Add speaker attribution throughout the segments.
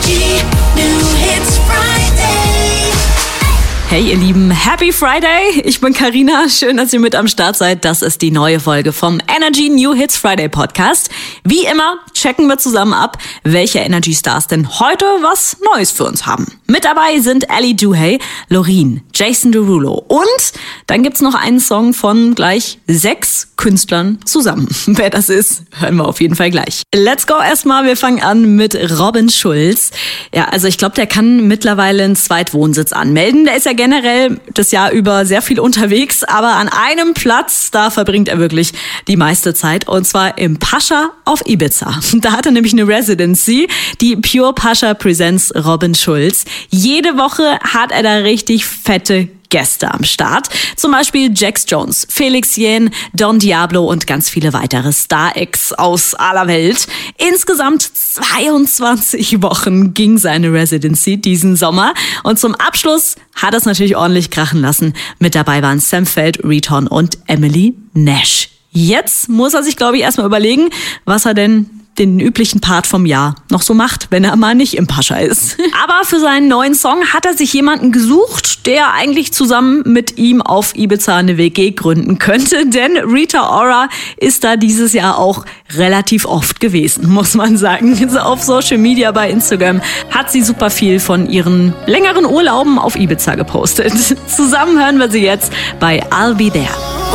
Speaker 1: Energy New Hits Friday.
Speaker 2: Hey ihr Lieben, Happy Friday! Ich bin Carina, schön, dass ihr mit am Start seid. Das ist die neue Folge vom Energy New Hits Friday Podcast. Wie immer checken wir zusammen ab, welche Energy Stars denn heute was Neues für uns haben. Mit dabei sind Ali Duhay, Loreen, Jason Derulo und dann gibt's noch einen Song von gleich 6 Künstlern zusammen. Wer das ist, hören wir auf jeden Fall gleich. Let's go erstmal, wir fangen an mit Robin Schulz. Ja, also ich glaube, der kann mittlerweile einen Zweitwohnsitz anmelden. Der ist ja generell das Jahr über sehr viel unterwegs, aber an einem Platz, da verbringt er wirklich die meiste Zeit, und zwar im Pascha auf Ibiza. Da hat er nämlich eine Residency, die Pure Pascha Presents Robin Schulz. Jede Woche hat er da richtig fette Gäste am Start. Zum Beispiel Jax Jones, Felix Jähn, Don Diablo und ganz viele weitere Star-Acts aus aller Welt. Insgesamt 22 Wochen ging seine Residency diesen Sommer. Und zum Abschluss hat er es natürlich ordentlich krachen lassen. Mit dabei waren Sam Feld, Riton und Emily Nash. Jetzt muss er sich, glaube ich, erstmal überlegen, was er denn den üblichen Part vom Jahr noch so macht, wenn er mal nicht im Pascha ist. Aber für seinen neuen Song hat er sich jemanden gesucht, der eigentlich zusammen mit ihm auf Ibiza eine WG gründen könnte, denn Rita Ora ist da dieses Jahr auch relativ oft gewesen, muss man sagen. Also auf Social Media, bei Instagram hat sie super viel von ihren längeren Urlauben auf Ibiza gepostet. Zusammen hören wir sie jetzt bei I'll Be There.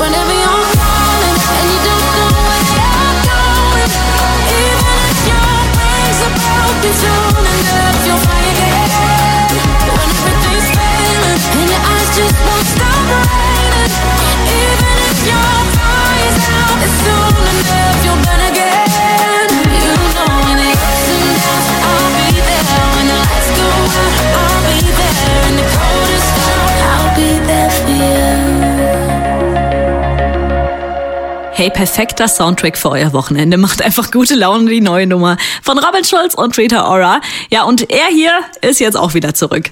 Speaker 2: Hey, perfekter Soundtrack für euer Wochenende. Macht einfach gute Laune, die neue Nummer von Robin Schulz und Rita Ora. Ja, und er hier ist jetzt auch wieder zurück.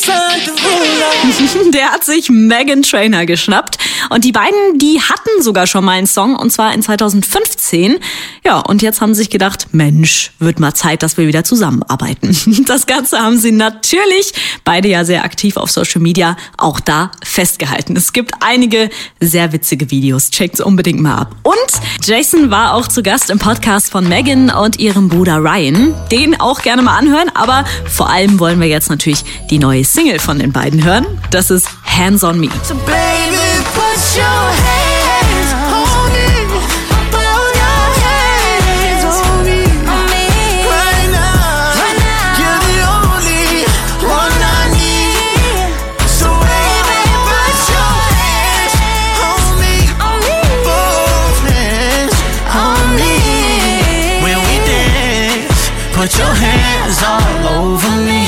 Speaker 2: Der hat sich Meghan Trainor geschnappt. Und die beiden, die hatten sogar schon mal einen Song, und zwar in 2015. Ja, und jetzt haben sie sich gedacht, Mensch, wird mal Zeit, dass wir wieder zusammenarbeiten. Das Ganze haben sie natürlich, beide ja sehr aktiv auf Social Media, auch da festgehalten. Es gibt einige sehr witzige Videos. Checkt's unbedingt mal ab. Und Jason war auch zu Gast im Podcast von Meghan und ihrem Bruder Ryan. Den auch gerne mal anhören, aber vor allem wollen wir jetzt natürlich die neue Single von den beiden hören. Das ist Hands on Me.
Speaker 1: So baby, put your hands on me. Put your hands on me. Right now, you're the only one I need. So baby, put your hands on me. Both hands on me. When we dance, put your hands all over me.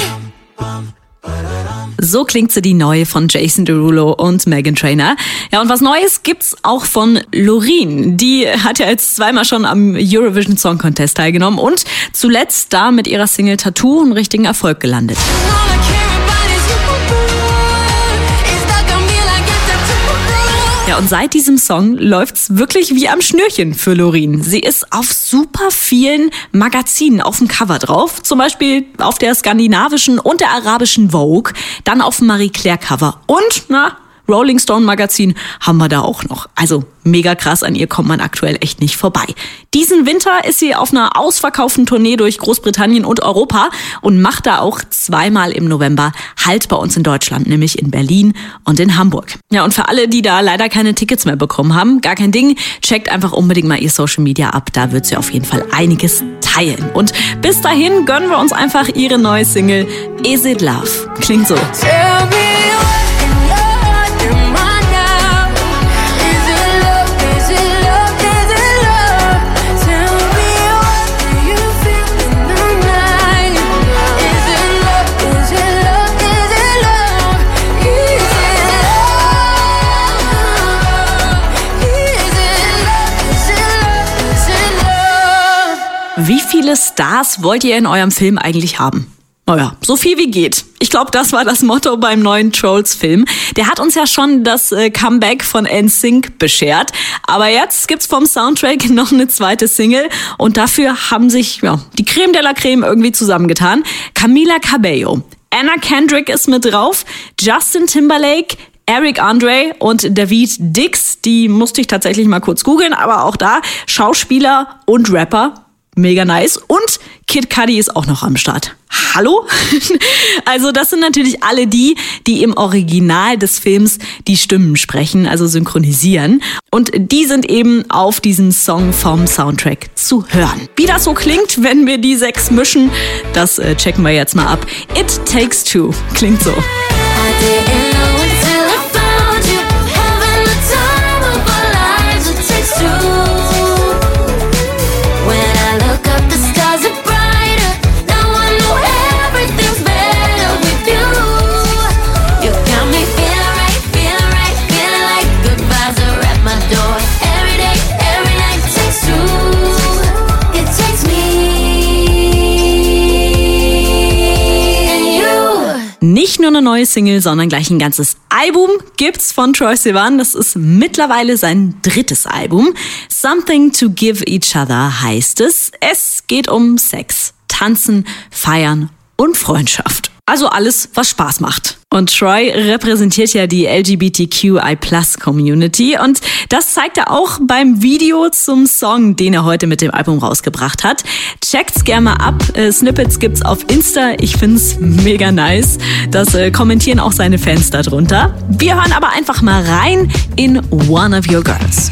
Speaker 2: So klingt sie, die neue von Jason Derulo und Meghan Trainor. Ja, und was Neues gibt's auch von Loreen. Die hat ja jetzt zweimal schon am Eurovision Song Contest teilgenommen und zuletzt da mit ihrer Single Tattoo einen richtigen Erfolg gelandet. Ja, und seit diesem Song läuft's wirklich wie am Schnürchen für Loreen. Sie ist auf super vielen Magazinen auf dem Cover drauf. Zum Beispiel auf der skandinavischen und der arabischen Vogue. Dann auf dem Marie Claire Cover. Und, Rolling Stone Magazin haben wir da auch noch. Also mega krass, an ihr kommt man aktuell echt nicht vorbei. Diesen Winter ist sie auf einer ausverkauften Tournee durch Großbritannien und Europa und macht da auch zweimal im November Halt bei uns in Deutschland, nämlich in Berlin und in Hamburg. Ja, und für alle, die da leider keine Tickets mehr bekommen haben, gar kein Ding, checkt einfach unbedingt mal ihr Social Media ab, da wird sie auf jeden Fall einiges teilen. Und bis dahin gönnen wir uns einfach ihre neue Single Is It Love. Klingt so.
Speaker 1: Tell me
Speaker 2: Wie viele Stars wollt ihr in eurem Film eigentlich haben? Naja, so viel wie geht. Ich glaube, das war das Motto beim neuen Trolls-Film. Der hat uns ja schon das Comeback von NSYNC beschert. Aber jetzt gibt's vom Soundtrack noch eine zweite Single. Und dafür haben sich die Creme de la Creme irgendwie zusammengetan. Camila Cabello, Anna Kendrick ist mit drauf, Justin Timberlake, Eric Andre und David Dix. Die musste ich tatsächlich mal kurz googeln. Aber auch da Schauspieler und Rapper. Mega nice. Und Kid Cudi ist auch noch am Start. Hallo? Also das sind natürlich alle die im Original des Films die Stimmen sprechen, also synchronisieren. Und die sind eben auf diesem Song vom Soundtrack zu hören. Wie das so klingt, wenn wir die 6 mischen, das checken wir jetzt mal ab. It Takes Two klingt so. Nicht nur eine neue Single, sondern gleich ein ganzes Album gibt's von Troye Sivan. Das ist mittlerweile sein 3. Album. Something to Give Each Other heißt es. Es geht um Sex, Tanzen, Feiern und Freundschaft. Also alles, was Spaß macht. Und Troye repräsentiert ja die LGBTQI+-Community und das zeigt er auch beim Video zum Song, den er heute mit dem Album rausgebracht hat. Checkt's gerne mal ab. Snippets gibt's auf Insta. Ich find's mega nice. Das kommentieren auch seine Fans darunter. Wir hören aber einfach mal rein in One of Your Girls.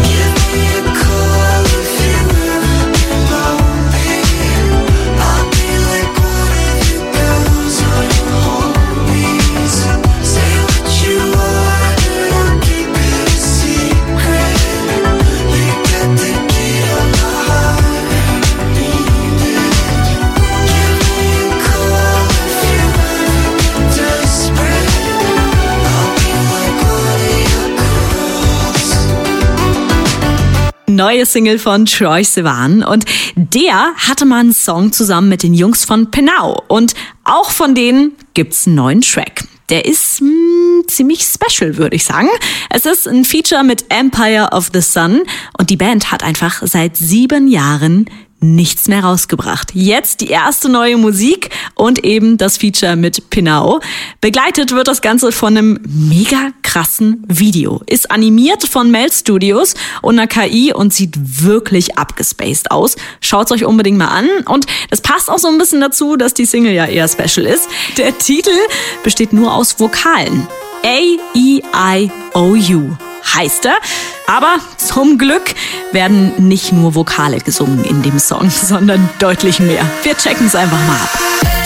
Speaker 2: Neue Single von Troye Sivan und der hatte mal einen Song zusammen mit den Jungs von Pinau und auch von denen gibt's einen neuen Track. Der ist ziemlich special, würde ich sagen. Es ist ein Feature mit Empire of the Sun und die Band hat einfach seit 7 Jahren nichts mehr rausgebracht. Jetzt die erste neue Musik und eben das Feature mit Pinau. Begleitet wird das Ganze von einem mega krassen Video. Ist animiert von Mel Studios und einer KI und sieht wirklich abgespaced aus. Schaut's euch unbedingt mal an. Und das passt auch so ein bisschen dazu, dass die Single ja eher special ist. Der Titel besteht nur aus Vokalen. A-E-I-O-U heißt er. Aber zum Glück werden nicht nur Vokale gesungen in dem Song, sondern deutlich mehr. Wir checken es einfach mal ab.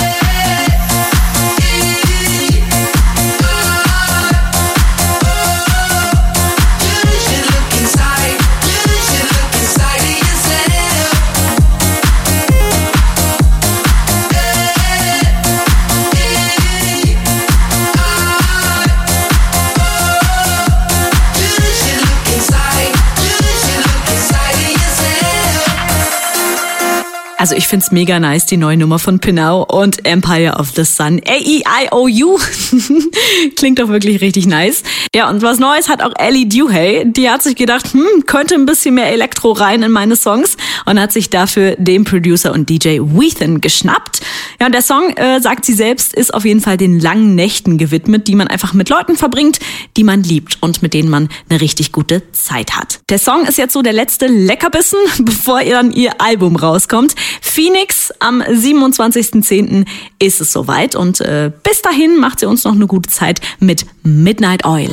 Speaker 2: Also ich find's mega nice, die neue Nummer von Pinau und Empire of the Sun. A-E-I-O-U. Klingt doch wirklich richtig nice. Ja, und was Neues hat auch Ellie Duhay. Die hat sich gedacht, könnte ein bisschen mehr Elektro rein in meine Songs und hat sich dafür den Producer und DJ Weathen geschnappt. Ja, und der Song, sagt sie selbst, ist auf jeden Fall den langen Nächten gewidmet, die man einfach mit Leuten verbringt, die man liebt und mit denen man eine richtig gute Zeit hat. Der Song ist jetzt so der letzte Leckerbissen, bevor dann ihr Album rauskommt. Phoenix, am 27.10. ist es soweit und bis dahin macht sie uns noch eine gute Zeit mit Midnight Oil.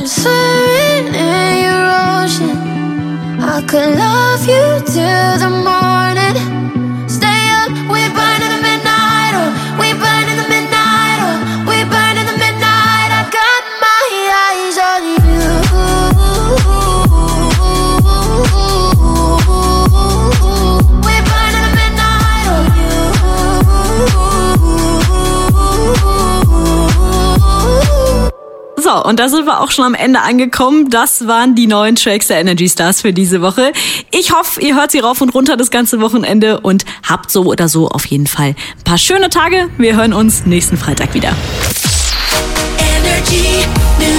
Speaker 2: So, So, und da sind wir auch schon am Ende angekommen. Das waren die neuen Tracks der Energy Stars für diese Woche. Ich hoffe, ihr hört sie rauf und runter das ganze Wochenende und habt so oder so auf jeden Fall ein paar schöne Tage. Wir hören uns nächsten Freitag wieder.
Speaker 1: Energy News.